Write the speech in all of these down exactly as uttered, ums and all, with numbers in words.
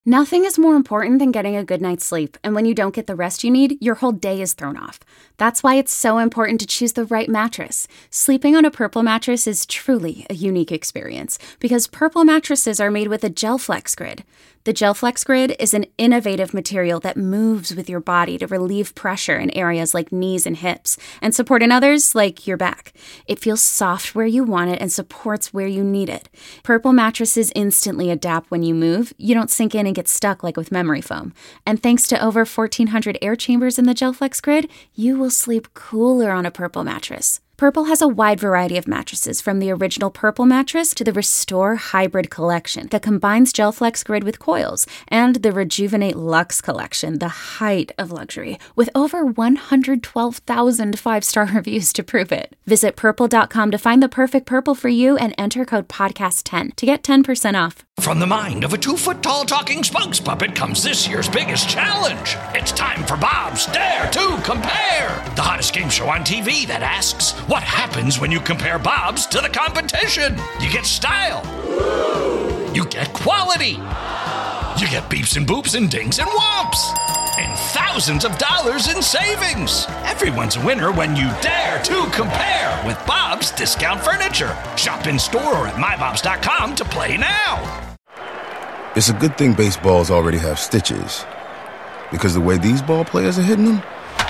Nothing is more important than getting a good night's sleep, and when you don't get the rest you need, your whole day is thrown off. That's why it's so important to choose the right mattress. Sleeping on a Purple mattress is truly a unique experience, because Purple mattresses are made with a GelFlex Grid. The GelFlex Grid is an innovative material that moves with your body to relieve pressure in areas like knees and hips, and support in others like your back. It feels soft where you want it and supports where you need it. Purple mattresses instantly adapt when you move. You don't sink in and get stuck like with memory foam. And thanks to over fourteen hundred air chambers in the GelFlex Grid, you will sleep cooler on a Purple mattress. Purple has a wide variety of mattresses, from the original Purple mattress to the Restore Hybrid collection that combines GelFlex Grid with coils, and the Rejuvenate Luxe collection, the height of luxury, with over one hundred twelve thousand five-star reviews to prove it. Visit purple dot com to find the perfect Purple for you and enter code podcast ten to get ten percent off. From the mind of a two-foot-tall talking spokes puppet comes this year's biggest challenge. It's time for Bob's Dare to Compare, the hottest game show on T V that asks, what happens when you compare Bob's to the competition? You get style. You get quality. You get beeps and boops and dings and whomps. And thousands of dollars in savings. Everyone's a winner when you dare to compare with Bob's Discount Furniture. Shop in store or at my bobs dot com to play now. It's a good thing baseballs already have stitches, because the way these ball players are hitting them,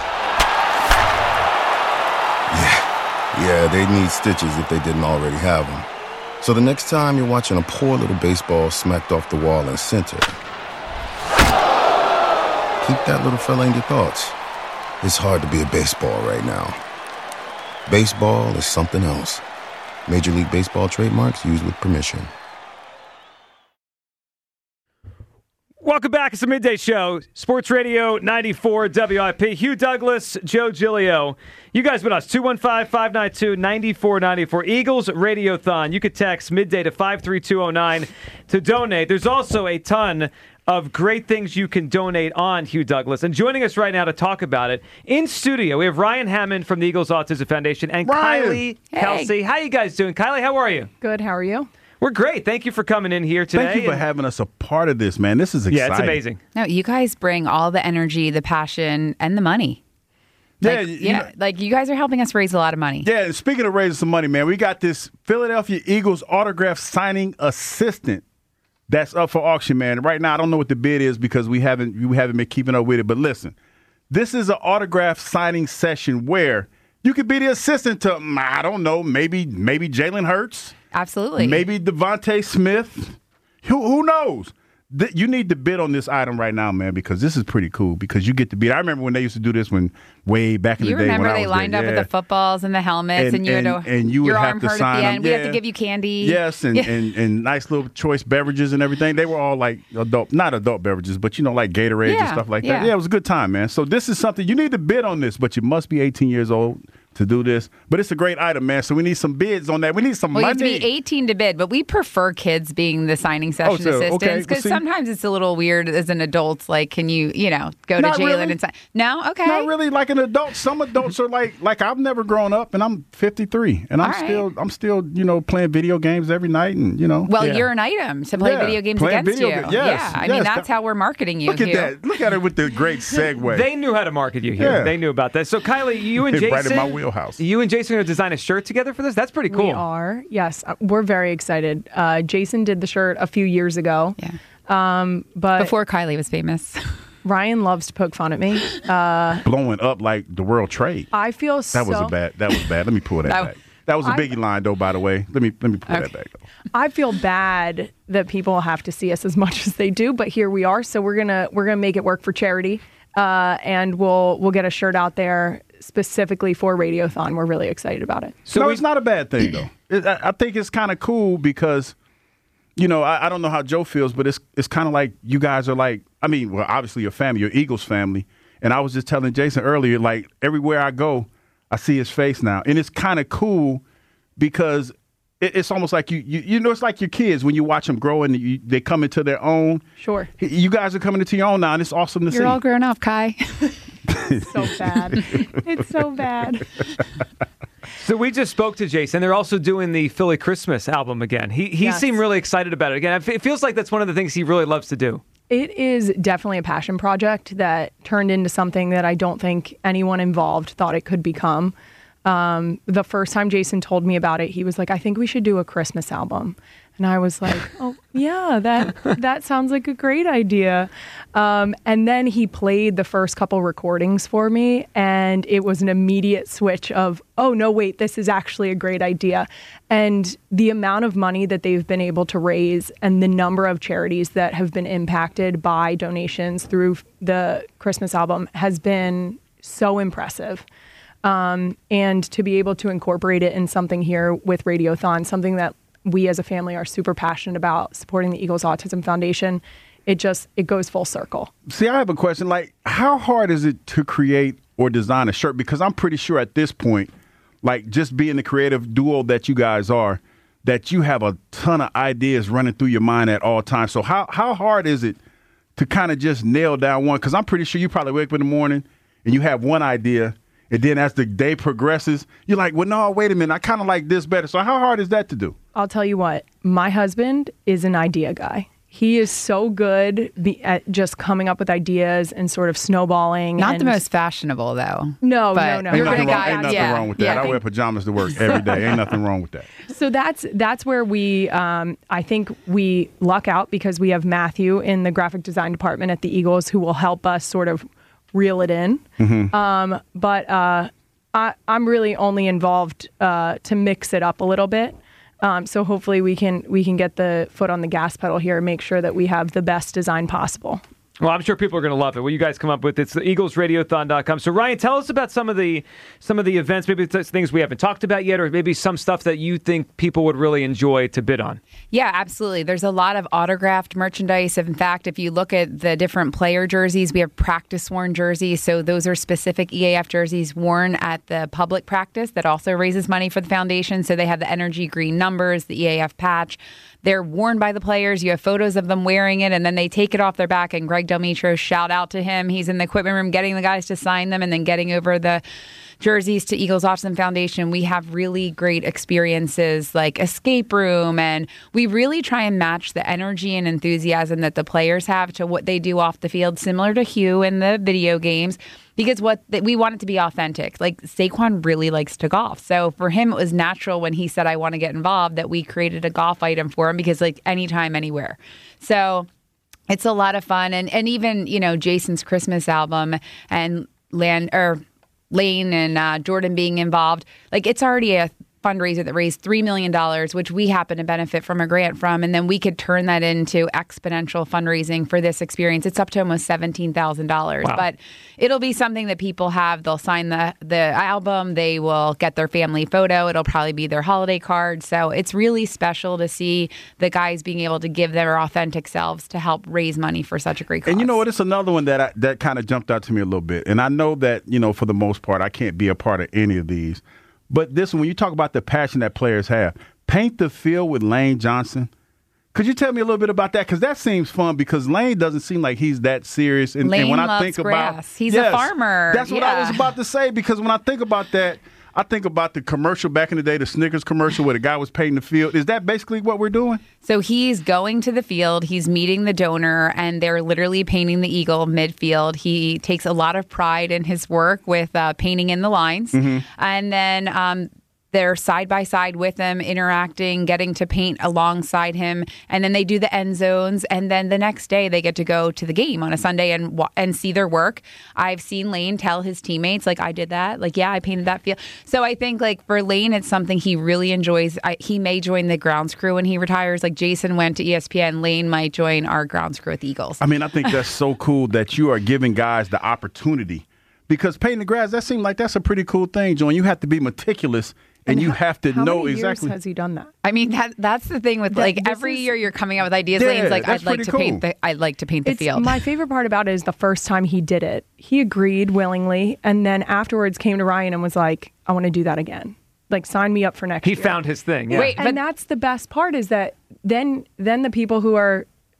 yeah, yeah, they need stitches if they didn't already have them. So the next time you're watching a poor little baseball smacked off the wall in center, keep that little fella in your thoughts. It's hard to be a baseball right now. Baseball is something else. Major League Baseball trademarks used with permission. Welcome back. It's the Midday Show. Sports Radio ninety-four W I P. Hugh Douglas, Joe Giglio. You guys with us. two one five, five nine two, nine four nine four. Eagles Radiothon. You could text midday to five three two oh nine to donate. There's also a ton of great things you can donate on, Hugh Douglas. And joining us right now to talk about it, in studio, we have Ryan Hammond from the Eagles Autism Foundation and Ryan. Kylie Hey. Kelsey. How you guys doing? Kylie, how are you? Good. How are you? We're great. Thank you for coming in here today. Thank you for And- having us a part of this, man. This is exciting. Yeah, it's amazing. No, you guys bring all the energy, the passion, and the money. Like, Yeah, you yeah, know- like you guys are helping us raise a lot of money. Yeah, and speaking of raising some money, man, we got this Philadelphia Eagles autograph signing assistant that's up for auction, man. Right now, I don't know what the bid is because we haven't we haven't been keeping up with it. But listen, this is an autograph signing session where you could be the assistant to, I don't know, maybe maybe Jalen Hurts. Absolutely. Maybe Devontae Smith. Who who knows? Th- you need to bid on this item right now, man, because this is pretty cool. Because you get to bid. I remember when they used to do this when way back in You the day. remember when I they was lined there. up Yeah. with the footballs and the helmets, and, And- you had and- to, and you would your have arm to hurt at sign the them. end. We have Yeah. to give you candy. Yes, and, and and nice little choice beverages and everything. They were all like adult, not adult beverages, but you know, like Gatorades and Yeah, stuff like yeah. that. Yeah, it was a good time, man. So this is something you need to bid on this, but you must be eighteen years old to do this. But it's a great item, man. So we need some bids on that. We need some Well, you money. have to be eighteen to bid, but we prefer kids being the signing session so, okay. assistants Well, because see- sometimes it's a little weird as an adult. Like, can you, you know, go Not to Jalen really. and sign? No, okay. Not really like an adult. Some adults are like like I've never grown up, and I'm fifty-three, and I'm All right. still I'm still you know playing video games every night, and you know. Well, Yeah. you're an item to play Yeah, video games playing against video you. ga- yes, yeah, I mean yes. that's how we're marketing you. Look at Hugh. that! Look at it with the great segue. They knew how to market you here. Yeah. They knew about that. So, Kylie, you and Jason, Right in my wheelhouse. You and Jason are going to design a shirt together for this. That's pretty cool. We are. Yes. Uh, We're very excited. Uh, Jason did the shirt a few years ago. Yeah. Um, but Before Kylie was famous. Ryan loves to poke fun at me. Uh, Blowing up like the world trade. I feel so. That was a bad. That was bad. Let me pull that That- back. That was a I- Biggie line, though. By the way, let me let me pull that Okay. back. Though. I feel bad that people have to see us as much as they do, but here we are. So we're gonna we're gonna make it work for charity, uh, and we'll we'll get a shirt out there specifically for Radiothon. We're really excited about it. So no, we- it's not a bad thing though. It, I, I think it's kind of cool because, you know, I, I don't know how Joe feels, but it's it's kind of like you guys are like. I mean, well, obviously your family, your Eagles family, and I was just telling Jason earlier, like everywhere I go, I see his face now, and it's kind of cool because it, it's almost like you, you you know, it's like your kids when you watch them grow and you, they come into their own. Sure. You guys are coming into your own now, and it's awesome to see. You're all grown up, Kai. So bad. It's so bad. So we just spoke to Jason. They're also doing the Philly Christmas album again. He he Yes. seemed really excited about it again. It feels like that's one of the things he really loves to do. It is definitely a passion project that turned into something that I don't think anyone involved thought it could become. Um, the first time Jason told me about it, he was like, I think we should do a Christmas album. And I was like, oh, yeah, that that sounds like a great idea. Um, and then he played the first couple recordings for me, and it was an immediate switch of, oh, no, wait, this is actually a great idea. And the amount of money that they've been able to raise and the number of charities that have been impacted by donations through the Christmas album has been so impressive. Um, and to be able to incorporate it in something here with Radiothon, something that we as a family are super passionate about, supporting the Eagles Autism Foundation, it just, it goes full circle. See, I have a question. Like, how hard is it to create or design a shirt? Because I'm pretty sure at this point, like just being the creative duo that you guys are, that you have a ton of ideas running through your mind at all times. So how, how hard is it to kind of just nail down one? Because I'm pretty sure you probably wake up in the morning and you have one idea, and then as the day progresses, you're like, well, no, wait a minute, I kind of like this better. So how hard is that to do? I'll tell you what, my husband is an idea guy. He is so good be, at just coming up with ideas and sort of snowballing. Not and the most fashionable, though. No, but no, no. Ain't You're nothing, gonna wrong, guide, ain't nothing yeah, wrong with that. yeah. I wear pajamas to work every day. Ain't nothing wrong with that. So that's that's where we, um, I think we luck out because we have Matthew in the graphic design department at the Eagles who will help us sort of reel it in. Mm-hmm. Um, but uh, I, I'm really only involved uh, to mix it up a little bit. Um, so hopefully we can we can get the foot on the gas pedal here and make sure that we have the best design possible. Well, I'm sure people are going to love it. What you guys come up with, it's the eagles radiothon dot com. So, Ryan, tell us about some of the some of the events, maybe it's things we haven't talked about yet, or maybe some stuff that you think people would really enjoy to bid on. Yeah, absolutely. There's a lot of autographed merchandise. In fact, if you look at the different player jerseys, we have practice-worn jerseys. So those are specific E A F jerseys worn at the public practice that also raises money for the foundation. So they have the energy green numbers, the E A F patch. They're worn by the players. You have photos of them wearing it, and then they take it off their back. And Greg Delmitro, shout out to him. He's in the equipment room getting the guys to sign them and then getting over the jerseys to Eagles Autism Foundation. We have really great experiences like escape room, and we really try and match the energy and enthusiasm that the players have to what they do off the field, similar to Hugh in the video games. Because what we want it to be authentic. Like Saquon really likes to golf. So for him, it was natural when he said, I want to get involved, that we created a golf item for him because like anytime, anywhere. So it's a lot of fun. And and even, you know, Jason's Christmas album and Land or Lane and uh, Jordan being involved, like it's already a fundraiser that raised three million dollars, which we happen to benefit from a grant from. And then we could turn that into exponential fundraising for this experience. It's up to almost seventeen thousand dollars. Wow. But it'll be something that people have. They'll sign the, the album. They will get their family photo. It'll probably be their holiday card. So it's really special to see the guys being able to give their authentic selves to help raise money for such a great cause. And you know what? It's another one that I, that kind of jumped out to me a little bit. And I know that, you know, for the most part, I can't be a part of any of these. But this one, when you talk about the passion that players have, paint the field with Lane Johnson. Could you tell me a little bit about that? Because that seems fun because Lane doesn't seem like he's that serious. And, Lane and when I loves think grass. about, He's yes, a farmer. That's what I Yeah. was about to say because when I think about that, I think about the commercial back in the day, the Snickers commercial where the guy was painting the field. Is that basically what we're doing? So he's going to the field, he's meeting the donor, and they're literally painting the eagle midfield. He takes a lot of pride in his work with uh, painting in the lines. Mm-hmm. And then um, they're side by side with him, interacting, getting to paint alongside him. And then they do the end zones. And then the next day they get to go to the game on a Sunday and and see their work. I've seen Lane tell his teammates, like, I did that. Like, yeah, I painted that field. So I think, like, for Lane, it's something he really enjoys. I, he may join the grounds crew when he retires. Like, Jason went to E S P N. Lane might join our grounds crew at the Eagles. I mean, I think that's so cool that you are giving guys the opportunity. Because painting the grass, that seems like that's a pretty cool thing, Joan. You have to be meticulous. And, and you have to how know many exactly. Years has he done that? I mean, that that's the thing with That- like this every is- year you're coming out with ideas. Yeah, Lane's like, that's I'd like pretty to cool. paint the I'd like to paint the It's, field. my favorite part about it is the first time he did it, he agreed willingly, and then afterwards came to Ryan and was like, I want to do that again. Like, sign me up for next He year. found his thing. Yeah. Wait, and but- that's the best part is that then then the people who are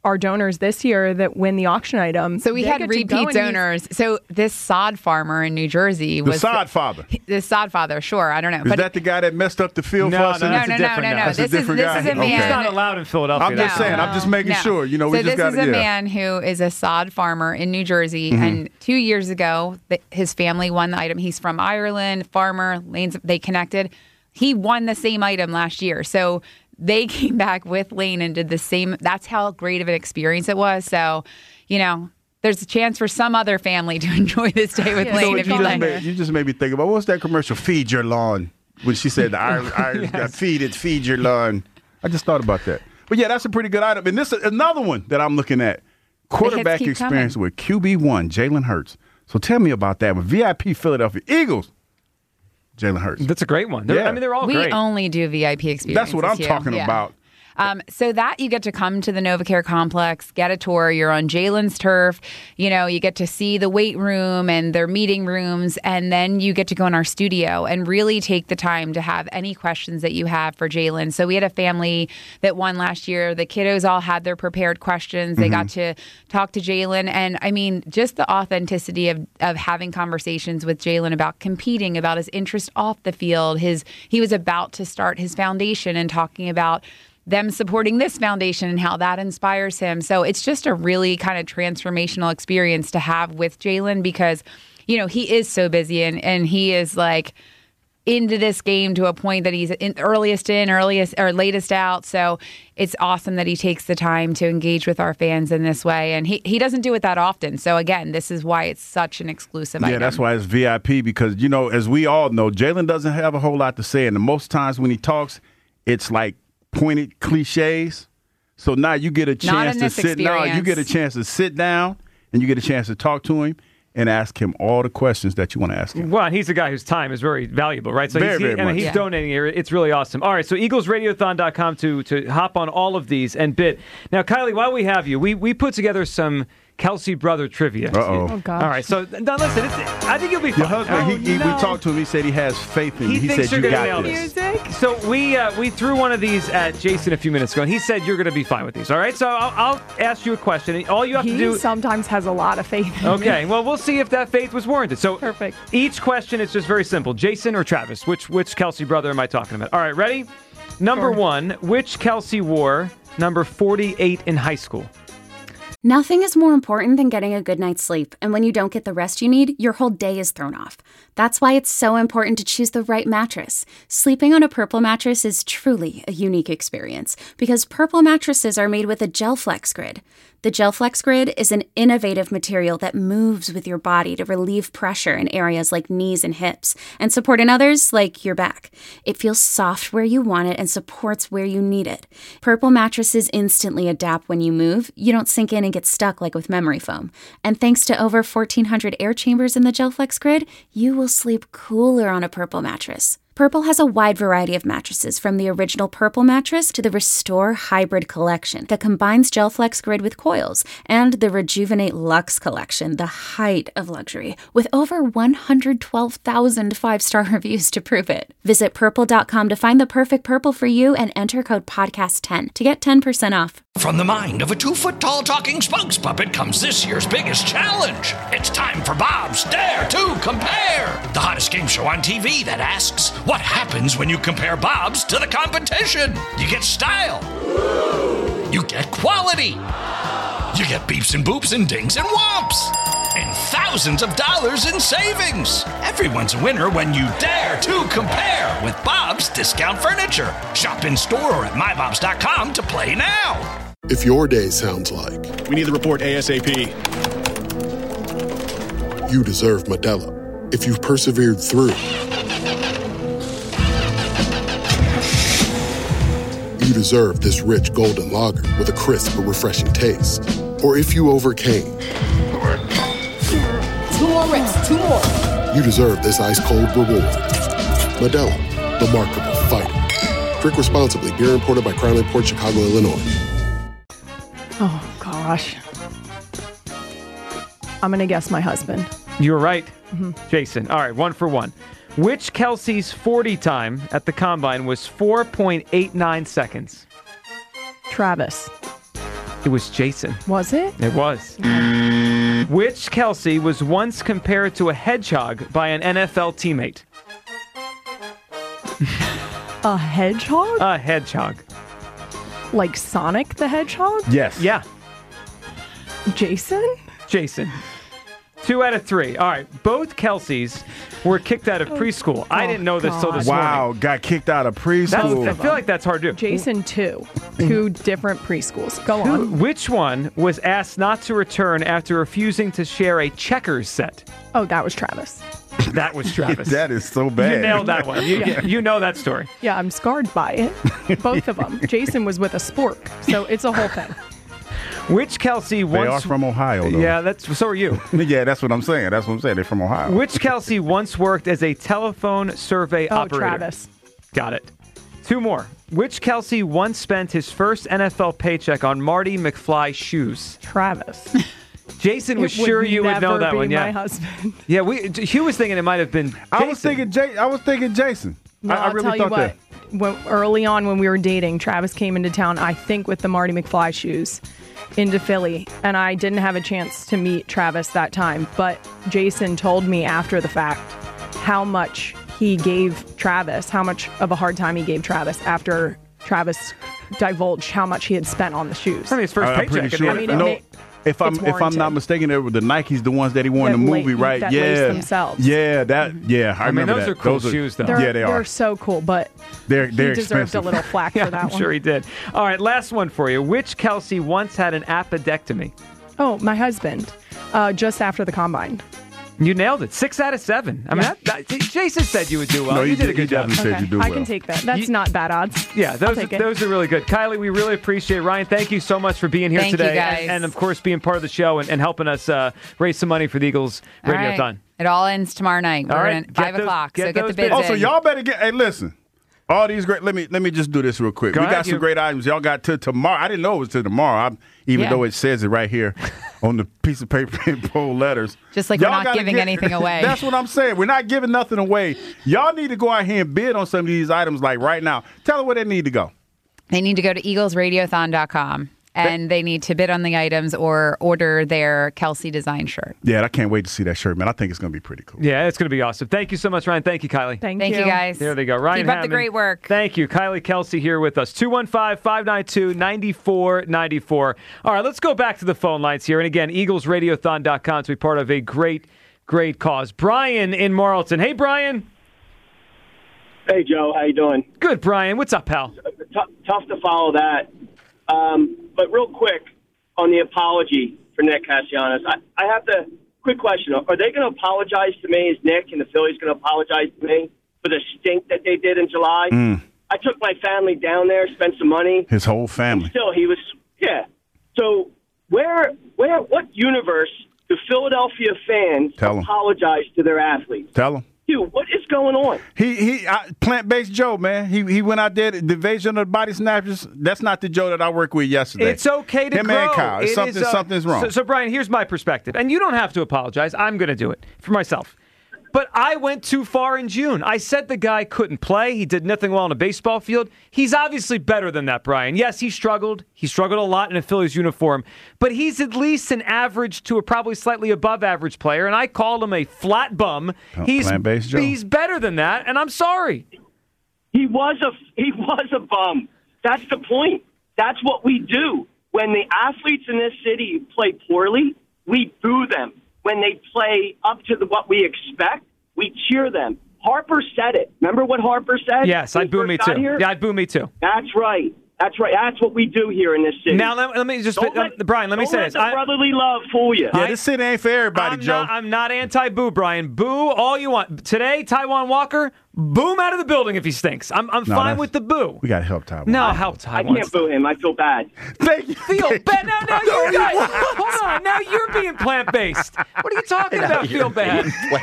our donors this year that win the auction item. So we they had get to go repeat and donors. So this sod farmer in New Jersey The was sod father. The sod father, sure, I don't know. Is but that the guy that messed up the field No, for us? no, in- no, that's a no, no, different no, guy. no. That's a This is different this guy. is a Okay. man. He's not allowed in Philadelphia. I'm just that's saying. all. I'm just making No. sure. You know, we so just this got is a yeah. man who is a sod farmer in New Jersey, Mm-hmm. and two years ago, th- his family won the item. He's from Ireland, farmer. Lane's, they connected. He won the same item last year, so they came back with Lane and did the same. That's how great of an experience it was. So, you know, there's a chance for some other family to enjoy this day with Yeah. Lane So if you, you just like. made, you just made me think about what's that commercial? Feed your lawn. When she said the Irish, Irish got feed it, feed your lawn. I just thought about that. But yeah, that's a pretty good item. And this is another one that I'm looking at. Quarterback keep experience coming. with Q B one, Jalen Hurts. So tell me about that with V I P Philadelphia Eagles, Jalen Hurts. That's a great one. They're- Yeah. I mean, they're all We great. only do V I P experiences. That's what I'm here. talking Yeah. about. Um, so that you get to come to the NovaCare complex, get a tour. You're on Jalen's turf. You know, you get to see the weight room and their meeting rooms, and then you get to go in our studio and really take the time to have any questions that you have for Jalen. So we had a family that won last year. The kiddos all had their prepared questions. They Mm-hmm. got to talk to Jalen, and I mean, just the authenticity of of having conversations with Jalen about competing, about his interest off the field. His he was about to start his foundation and talking about them supporting this foundation and how that inspires him. So it's just a really kind of transformational experience to have with Jalen because, you know, he is so busy and, and he is like into this game to a point that he's in, earliest in, earliest or latest out. So it's awesome that he takes the time to engage with our fans in this way. And he, he doesn't do it that often. So again, this is why it's such an exclusive Yeah, item. that's why it's V I P because, you know, as we all know, Jalen doesn't have a whole lot to say. And the most times when he talks, it's like pointed cliches. So now you get a Not chance in to this sit now you get a experience. chance to sit down and you get a chance to talk to him and ask him all the questions that you want to ask him. Well, and he's a guy whose time is very valuable, right? So Very, he's, he, very I mean, much. he's Yeah. donating here. It's really awesome. All right, so eagles radiothon dot com to to hop on all of these and bid. Now, Kylie, while we have you, we we put together some Kelsey brother trivia. Uh-oh. Oh, gosh. All right, so now listen, it's, I think you'll be fine. Your husband, Oh, he, he, no. we talked to him. He said he has faith in He you. He thinks said you're you gonna got nail this. this. So we uh, we threw one of these at Jason a few minutes ago, and he said you're going to be fine with these. All right, so I'll, I'll ask you a question. All you have He to do. sometimes has a lot of faith in me. Okay, well, we'll see if that faith was warranted. So Perfect. each question is just very simple. Jason or Travis? Which which Kelsey brother am I talking about? All right, ready? Number Sure. one, which Kelsey wore number forty-eight in high school? Nothing is more important than getting a good night's sleep, and when you don't get the rest you need, your whole day is thrown off. That's why it's so important to choose the right mattress. Sleeping on a Purple mattress is truly a unique experience because Purple mattresses are made with a GelFlex grid. The GelFlex grid is an innovative material that moves with your body to relieve pressure in areas like knees and hips and support in others like your back. It feels soft where you want it and supports where you need it. Purple mattresses instantly adapt when you move. You don't sink in and get stuck like with memory foam. And thanks to over fourteen hundred air chambers in the GelFlex grid, you will sleep cooler on a Purple mattress. Purple has a wide variety of mattresses, from the original Purple mattress to the Restore Hybrid collection that combines GelFlex grid with coils, and the Rejuvenate Luxe collection, the height of luxury, with over one hundred twelve thousand five-star reviews to prove it. Visit purple dot com to find the perfect Purple for you and enter code podcast ten to get ten percent off. From the mind of a two-foot-tall talking spokes puppet comes this year's biggest challenge. It's time for Bob's Dare to Compare, the hottest game show on T V that asks, what happens when you compare Bob's to the competition? You get style. You get quality. You get beeps and boops and dings and whomps. And thousands of dollars in savings. Everyone's a winner when you dare to compare with Bob's Discount Furniture. Shop in store or at my bobs dot com to play now. If your day sounds like We need the report ASAP. you deserve Modelo. If you've persevered through, you deserve this rich golden lager with a crisp but refreshing taste. Or if you overcame, Two more reps, two more. you deserve this ice-cold reward. Modelo, the Markable Fighter. Drink responsibly. Beer imported by Crown Port Chicago, Illinois. Oh, gosh. I'm going to guess my husband. You're right, Jason. All right, one for one. Which Kelsey's forty time at the Combine was four point eight nine seconds? Travis. It was Jason. Was it? It was. Which Kelsey was once compared to a hedgehog by an N F L teammate? A hedgehog? A hedgehog. Like Sonic the Hedgehog? Yes. Yeah. Jason? Jason. Two out of three. All right. Both Kelseys were kicked out of preschool. Oh, I didn't know this till this Wow, morning. got kicked out of That's, preschool. I feel like that's hard to do. Jason, two. Two different preschools. Go on. Which one was asked not to return after refusing to share a checkers set? Oh, that was Travis. That was Travis. That is so bad. You nailed that one. You, Yeah. you know that story. Yeah, I'm scarred by it. Both of them. Jason was with a spork, so it's a whole thing. Which Kelsey They once... are from Ohio, though. Yeah, that's so are you. Yeah, that's what I'm saying. That's what I'm saying. They're from Ohio. Which Kelsey once worked as a telephone survey Oh, operator? Travis. Got it. Two more. Which Kelsey once spent his first N F L paycheck on Marty McFly shoes? Travis. Jason was It would sure you would know never that be one. Yeah. my husband. Yeah, we. Hugh was thinking it might have been. I was Jason. thinking. Jay, I was thinking Jason. No, I, I I'll really tell you thought what. that. When, early on when we were dating, Travis came into town, I think with the Marty McFly shoes, into Philly. And I didn't have a chance to meet Travis that time. But Jason told me after the fact how much he gave Travis, how much of a hard time he gave Travis after Travis divulged how much he had spent on the shoes. I mean, his first I'm paycheck. pretty at sure. the I end mean, of it the- no, may- if I'm it's if I'm warranted. not mistaken, it were the Nikes, the ones that he wore in the That la- movie, right? that yeah, lace themselves. yeah, that yeah. I, I mean, remember those that. are cool Those shoes, though. They're, yeah, they they're are. so cool, but They're they're he deserved expensive. a little flack Yeah, for that I'm one. sure he did. All right, last one for you. Which Kelsey once had an appendectomy? Oh, my husband, uh, just after the combine. You nailed it. Six out of seven. I mean, Yeah. that, that, Jason said you would do well. No, you he did a did- good he job. definitely said you do I well. can take that. That's You- not bad odds. Yeah, I'll those take are, it. those are really good. Kylie, we really appreciate it. Ryan, thank you so much for being here Thank you, today. guys. And, and, of course, being part of the show and, and helping us uh, raise some money for the Eagles All right. Radiothon. It all ends tomorrow night. We're All right. gonna, Get five those- o'clock. get so get those the bids bids. Oh, so in. y'all better get. Hey, listen. All these great. Let me let me just do this real quick. Go we ahead, got some you- great items. Y'all got to tomorrow. I didn't know it was to tomorrow. I, even Yeah. though it says it right here on the piece of paper in bold letters. Just like we're Y'all not gotta giving get- anything away. That's what I'm saying. We're not giving nothing away. Y'all need to go out here and bid on some of these items like right now. Tell them where they need to go. They need to go to eagles radiothon dot com and they need to bid on the items or order their Kelsey design shirt. Yeah, I can't wait to see that shirt, man. I think it's going to be pretty cool. Yeah, it's going to be awesome. Thank you so much, Ryan. Thank you, Kylie. Thank, Thank you, guys. There they go. Ryan Keep up the Hammond. great work. Thank you. Kylie Kelsey here with us. two one five, five nine two, nine four nine four. All right, let's go back to the phone lines here. And again, eagles radiothon dot com to be part of a great, great cause. Brian in Marlton. Hey, Brian. Hey, Joe. How you doing? Good, Brian. What's up, pal? T- tough to follow that. Um, but real quick, on the apology for Nick Castellanos, I, I have to quick question. Are they going to apologize to me? Is Nick and the Phillies going to apologize to me for the stink that they did in July? Mm. I took my family down there, spent some money. His whole family. Still, he was, yeah. So where, where, what universe do Philadelphia fans Tell 'em. apologize to their athletes? Tell them. Dude, what is going on? He he uh, plant-based Joe, man. He he went out there, the invasion of the body snatchers. That's not the Joe that I worked with yesterday. It's okay to Him grow. and Kyle. It's It something, is, uh, something's wrong. So, so, Brian, here's my perspective. And you don't have to apologize. I'm going to do it for myself. But I went too far in June. I said the guy couldn't play. He did nothing well on a baseball field. He's obviously better than that, Brian. Yes, he struggled. He struggled a lot in a Phillies uniform. But he's at least an average to a probably slightly above average player. And I called him a flat bum. Oh, He's, plant-based Joe. he's better than that, and I'm sorry. He was a he was a bum. That's the point. That's what we do. When the athletes in this city play poorly, we boo them. When they play up to the, what we expect, we cheer them. Harper said it. Remember what Harper said? Yes, when I'd he boo first me got too. here? Yeah, I'd boo me too. That's right. That's right. That's what we do here in this city. Now, let, let me just, Don't let- uh, Brian, let me don't say let this. the I- brotherly love fool you. yeah, this city ain't for everybody, I'm Joe. Not, I'm not anti-boo, Brian. Boo all you want. Today, Taiwan Walker, boom out of the building if he stinks. I'm, I'm No, fine that's- with the boo. we got to help Ty. No, help I Taiwan. can't boo him. I feel bad. Thank you. Feel bad. Now, now you guys, hold on. Now you're being plant-based. What are you talking about, feel bad?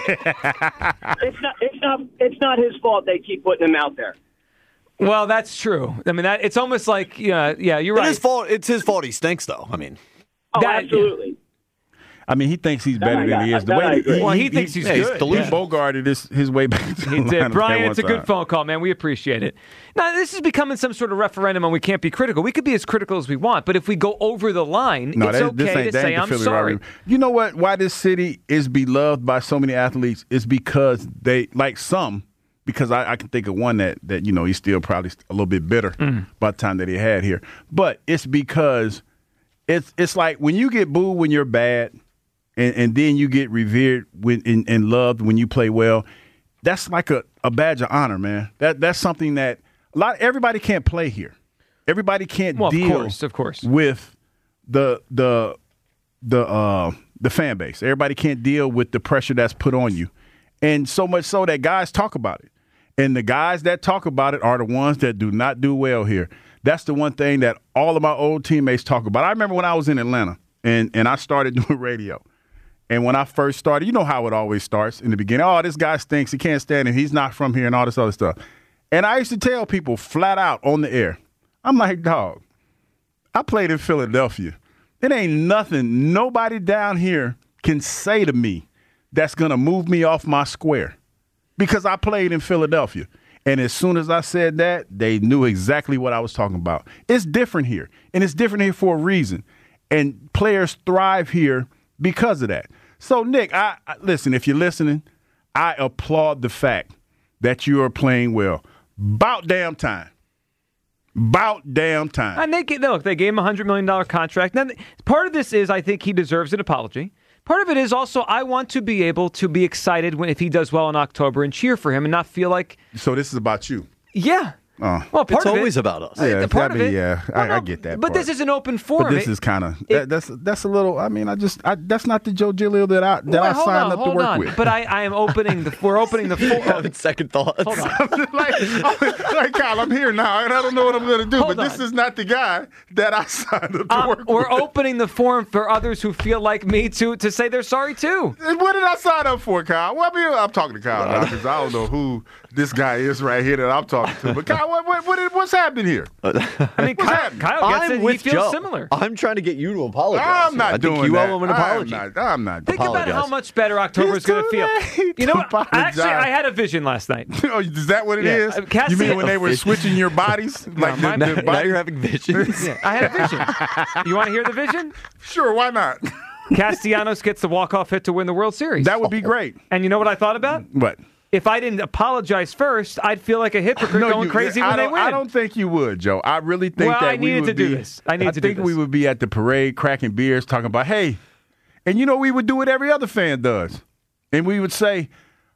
It's not. It's not. It's not his fault. They keep putting him out there. Well, that's true. I mean, that it's almost like, yeah, yeah, you're It right. is fault. It's his fault he stinks, though. I mean, Oh, That- absolutely. I mean, he thinks he's better I than got- he is. The that I way agree. Well, he thinks he's yeah, good. He Yeah. bogarted his, his way back to the He did. lineup Brian, that it's a one good time. phone call, man. We appreciate it. Now, this is becoming some sort of referendum, and we can't be critical. We could be as critical as we want, but if we go over the line, No, it's that, okay this ain't, to that say ain't the I'm Philly sorry. rivalry. You know what? Why this city is beloved by so many athletes is because they, like some, because I, I can think of one that, that, you know, he's still probably a little bit bitter Mm. by the time that he had here. But it's because it's it's like when you get booed when you're bad and, and then you get revered when, and, and loved when you play well, that's like a, a badge of honor, man. That That's something that a lot everybody can't play here. Everybody can't Well, of deal course, of course. with the the the uh, the fan base. Everybody can't deal with the pressure that's put on you. And so much so that guys talk about it. And the guys that talk about it are the ones that do not do well here. That's the one thing that all of my old teammates talk about. I remember when I was in Atlanta and, and I started doing radio. And when I first started, you know how it always starts in the beginning. Oh, this guy stinks. He can't stand him. He's not from here and all this other stuff. And I used to tell people flat out on the air, I'm like, dog, I played in Philadelphia. It ain't nothing nobody down here can say to me that's going to move me off my square because I played in Philadelphia. And as soon as I said that, they knew exactly what I was talking about. It's different here, and it's different here for a reason. And players thrive here because of that. So, Nick, I, I listen, if you're listening, I applaud the fact that you are playing well. About damn time. About damn time. And they, look, they gave him a one hundred million dollars contract. Now, part of this is I think he deserves an apology. Part of it is also I want to be able to be excited when if he does well in October and cheer for him and not feel like. So this is about you. Yeah. Oh. Well, part it's of always it, about us. Yeah, the part I mean, of it. yeah, Well, I, no, I get that. But part. this is an open forum. But this It- is kind of it- that, that's that's a little. I mean, I just I, that's not the Joe Giglio that I that Wait, I hold signed on, up to hold work on. with. But I, I am opening the. We're opening the forum. Having second thoughts. Hold on. like, like Kyle, I'm here now, and I don't know what I'm going to do. Hold but this on. is not the guy that I signed up to Um, work we're with. opening the forum for others who feel like me to to say they're sorry too. And what did I sign up for, Kyle? Well, I mean, I'm talking to Kyle now because I don't know who this guy is right here that I'm talking to. But Kyle, what, what, what what's happening here? I mean, What's Kyle, happening? Kyle gets I'm it. with He feels Joe. similar. I'm trying to get you to apologize. I'm not I doing think you that. owe him an apology. I'm not. I'm not Think Apologize. about how much better October is It's going to too feel. late You know to what? apologize. Actually, I had a vision last night. Oh, is that what it Yeah. is? Uh, Cassie- You mean when they were switching your bodies? Like my- the, now, the now body? you're having visions. Yeah, I had a vision. You want to hear the vision? Sure, why not? Castellanos gets the walk-off hit to win the World Series. That would be great. And you know what I thought about? What? If I didn't apologize first, I'd feel like a hypocrite going you- crazy I when they don't- win. I don't think you would, Joe. I really think Well, that I we needed would to do be, this. I needed to do think we this. would be at the parade cracking beers talking about, hey, and you know, we would do what every other fan does. And we would say,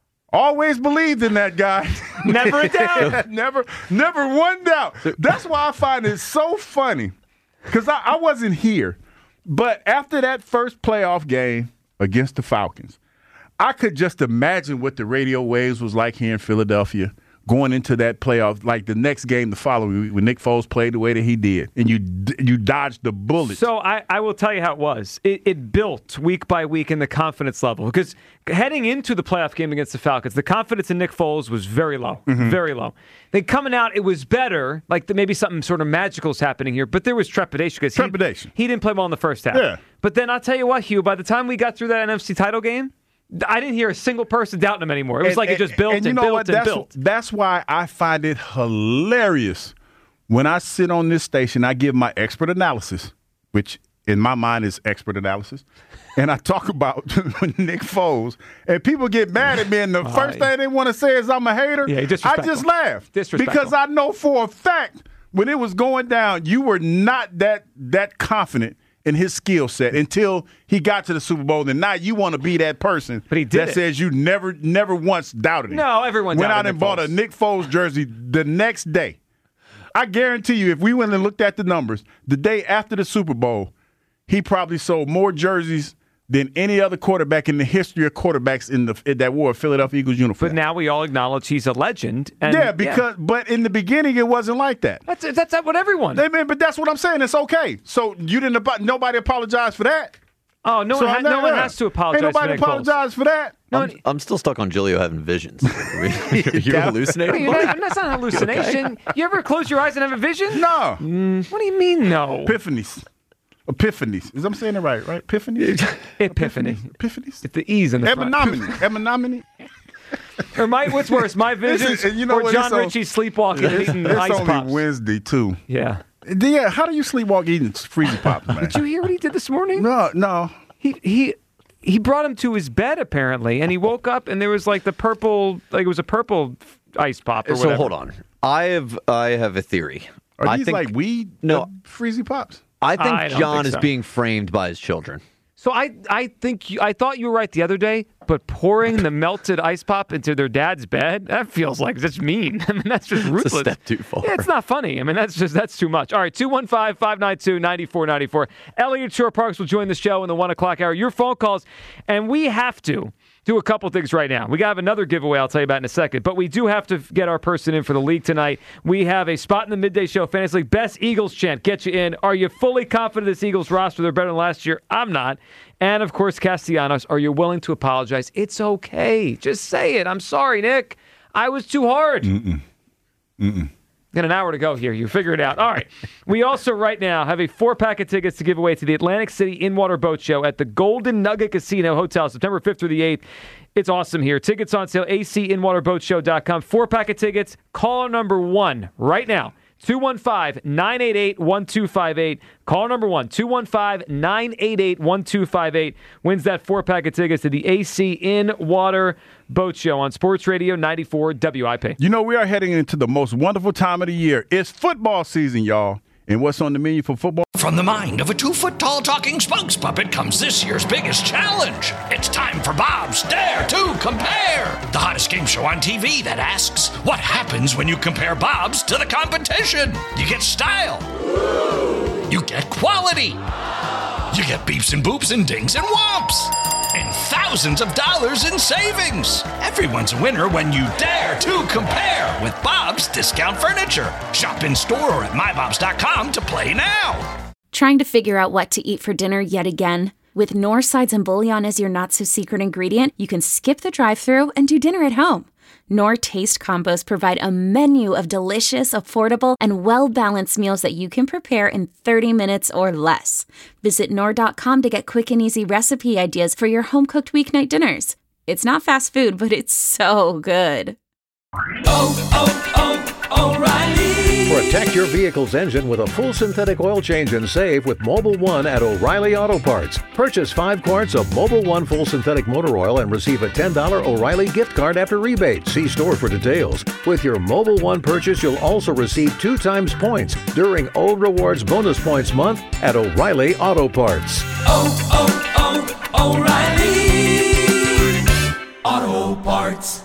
always believed in that guy. Never a doubt. never, never one doubt. That's why I find it so funny because I, I wasn't here. But after that first playoff game against the Falcons, I could just imagine what the radio waves was like here in Philadelphia going into that playoff, like the next game the following week when Nick Foles played the way that he did, and you you dodged the bullet. So I, I will tell you how it was. It, it built week by week in the confidence level because heading into the playoff game against the Falcons, the confidence in Nick Foles was very low, Mm-hmm. very low. Then coming out, it was better, like the, maybe something sort of magical is happening here, but there was trepidation because Trepidation. He, he didn't play well in the first half. Yeah. But then I'll tell you what, Hugh, by the time we got through that N F C title game, I didn't hear a single person doubting him anymore. It was And- like it and- just built and, and you know built what? and That's, built. That's why I find it hilarious when I sit on this station. I give my expert analysis, which in my mind is expert analysis, and I talk about Nick Foles, and people get mad at me, and the Oh, first yeah. thing they want to say is I'm a hater. Yeah, I disrespectful. just laugh Disrespectful. because I know for a fact when it was going down, you were not that that confident in his skill set until he got to the Super Bowl. And now you want to be that person But he did that it. says you never, never once doubted him. No, everyone went doubted out and Nick bought Foles. a Nick Foles jersey the next day. I guarantee you, if we went and looked at the numbers, the day after the Super Bowl, he probably sold more jerseys than any other quarterback in the history of quarterbacks in the that wore a Philadelphia Eagles uniform. But now we all acknowledge he's a legend. And yeah, because but in the beginning it wasn't like that. That's that's what everyone. I mean, but that's what I'm saying. It's okay. So you didn't. apo- Nobody apologized for that. Oh, no So one, ha- I'm no not- one yeah. has to apologize. Ain't nobody for Nick Foles. apologized for that. No, I'm, I'm still stuck on Giglio having visions. You're hallucinating? You're not- that's not an hallucination. You ever close your eyes and have a vision? No. What do you mean, no? Epiphanies. Epiphanies. Is I'm saying it right, right? Epiphanies? Epiphany. Epiphanies? It's the E's in the front. Emanominy. Or my, what's worse, my visions is, you know or what, John on, Ritchie sleepwalking and eating it's ice only pops. Wednesday, too. Yeah. Yeah, how do you sleepwalk eating freezy pops, man? Did you hear what he did this morning? No, no. He he he brought him to his bed apparently, and he woke up and there was like the purple, like it was a purple ice pop or so whatever. hold on, I have I have a theory. Are I these think, like weed? No, uh, freezy pops. I think I don't John think is so. being framed by his children. So I I think you, I thought you were right the other day, but pouring the melted ice pop into their dad's bed, that feels like just mean. I mean, that's just ruthless. It's a step too far. Yeah, it's not funny. I mean, that's just that's too much. All right, two one five, five nine two, nine four nine four. Elliot Shore Parks will join the show in the one o'clock hour. Your phone calls, and we have to do a couple things right now. We got to have another giveaway I'll tell you about in a second, but we do have to get our person in for the league tonight. We have a spot in the Midday Show Fantasy League. Best Eagles chant. Get you in. Are you fully confident this Eagles roster? They're better than last year. I'm not. And, of course, Castellanos, are you willing to apologize? It's okay. Just say it. I'm sorry, Nick. I was too hard. Mm-mm. Mm-mm. Got an hour to go here. You figure it out. All right. We also right now have a four-pack of tickets to give away to the Atlantic City In-Water Boat Show at the Golden Nugget Casino Hotel, September fifth through the eighth. It's awesome here. Tickets on sale, a c in water boat show dot com. Four-pack of tickets. Caller number one right now. two one five, nine eight eight, one two five eight. Call number one, two one five, nine eight eight, one two five eight. Wins that four-pack of tickets to the A C In-Water Boat Show on Sports Radio ninety-four W I P. You know, we are heading into the most wonderful time of the year. It's football season, y'all. And what's on the menu for football? From the mind of a two-foot-tall talking spokes puppet comes this year's biggest challenge. It's time for Bob's Dare to Compare, the hottest game show on T V that asks, what happens when you compare Bob's to the competition? You get style. You get quality. You get beeps and boops and dings and whomps. And thousands of dollars in savings. Everyone's a winner when you dare to compare with Bob's Discount Furniture. Shop in store or at my bobs dot com to play now. Trying to figure out what to eat for dinner yet again? With Knorr sides and bouillon as your not-so-secret ingredient, you can skip the drive-thru and do dinner at home. Knorr Taste Combos provide a menu of delicious, affordable, and well-balanced meals that you can prepare in thirty minutes or less. Visit Knorr dot com to get quick and easy recipe ideas for your home-cooked weeknight dinners. It's not fast food, but it's so good. Oh, oh, oh, O'Reilly. Protect your vehicle's engine with a full synthetic oil change and save with Mobil one at O'Reilly Auto Parts. Purchase five quarts of Mobil one full synthetic motor oil and receive a ten dollars O'Reilly gift card after rebate. See store for details. With your Mobil one purchase, you'll also receive two times points during O Rewards Bonus Points Month at O'Reilly Auto Parts. Oh, oh, oh, O'Reilly Auto Parts.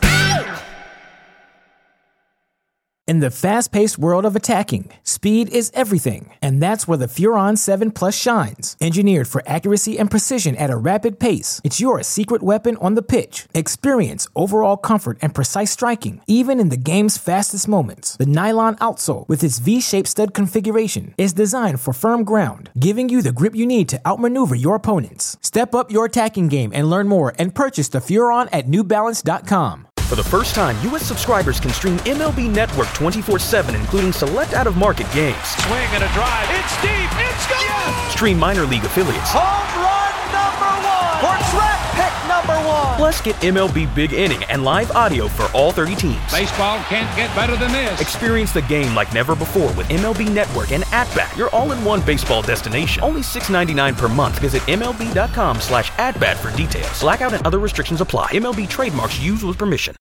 In the fast-paced world of attacking, speed is everything, and that's where the Furon seven Plus shines. Engineered for accuracy and precision at a rapid pace, it's your secret weapon on the pitch. Experience overall comfort and precise striking, even in the game's fastest moments. The nylon outsole, with its V-shaped stud configuration, is designed for firm ground, giving you the grip you need to outmaneuver your opponents. Step up your attacking game and learn more and purchase the Furon at new balance dot com. For the first time, U S subscribers can stream M L B Network twenty-four seven, including select out-of-market games. Swing and a drive. It's deep. It's gone. Yes! Stream minor league affiliates. Home run number one. Or draft pick number one. Plus, get M L B Big Inning and live audio for all thirty teams. Baseball can't get better than this. Experience the game like never before with M L B Network and At-Bat, your all-in-one baseball destination. Only six ninety-nine per month. Visit M L B dot com slash at bat for details. Blackout and other restrictions apply. M L B trademarks used with permission.